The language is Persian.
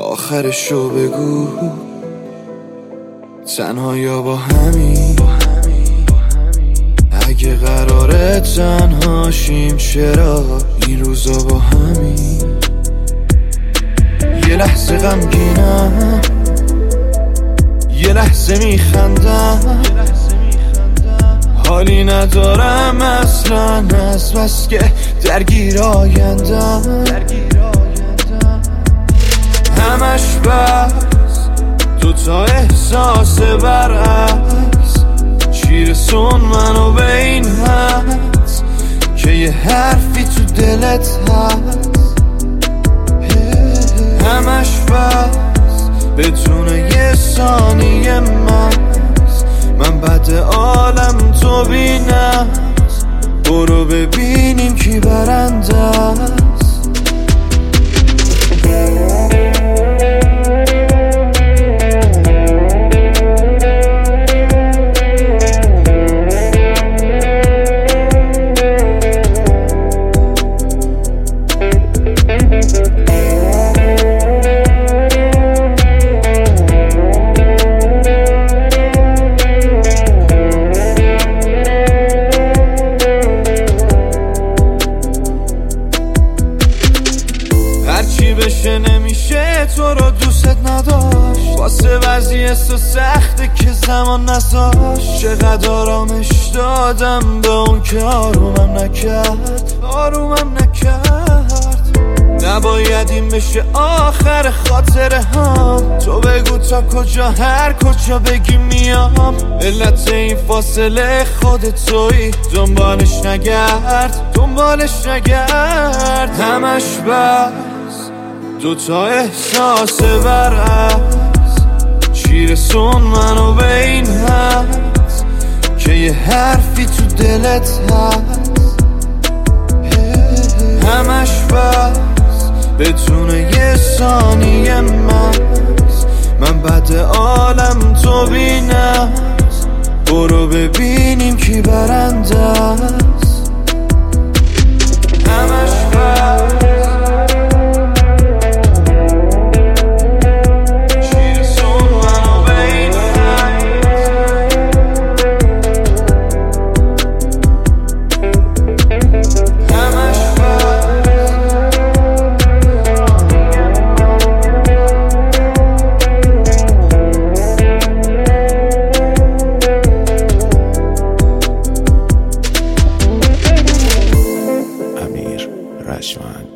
آخرشو بگو، تنها یا با همین. اگه قراره تنهاشیم چرا این روزا با همین؟ یه لحظه غمگینم، یه لحظه میخندم، حالی ندارم اصلا از بس که درگیر آیندم. همش بس دوتا احساس برعکس، چی رسون منو به این حد که یه حرفی تو دلت هست. همش بس بدون یه ثانیه من بعد عالم تو بینم. برو ببینیم کی برنده است. هرچی بشه نمیشه تو رو دوست نداشت، واسه وضعیت تو سخته که زمان نذاشت. چقدر آرامش دادم به اون که آرومم نکرد. نباید این بشه آخر خاطره ها. تو بگو تا کجا، هر کجا بگی میام. علت این فاصله خودت تویی، دنبالش نگرد. همش بس دوتا احساس برعکس، چی رسون منو به این حد که یه حرفی تو دلت هست. همش بس بدون یه ثانیه من بعد عالم تو بینم. برو ببینیم کی برنده است. همش بس رجمن.